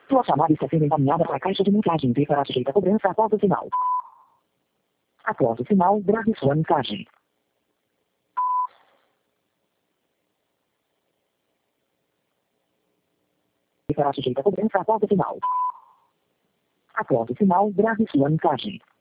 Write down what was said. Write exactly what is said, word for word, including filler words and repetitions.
Sua chamada está sendo encaminhada para a caixa de mensagens e será sujeita a cobrança após o sinal. Após o sinal, grave sua mensagem. Será sujeita a cobrança após o sinal. Após o sinal, grave sua mensagem.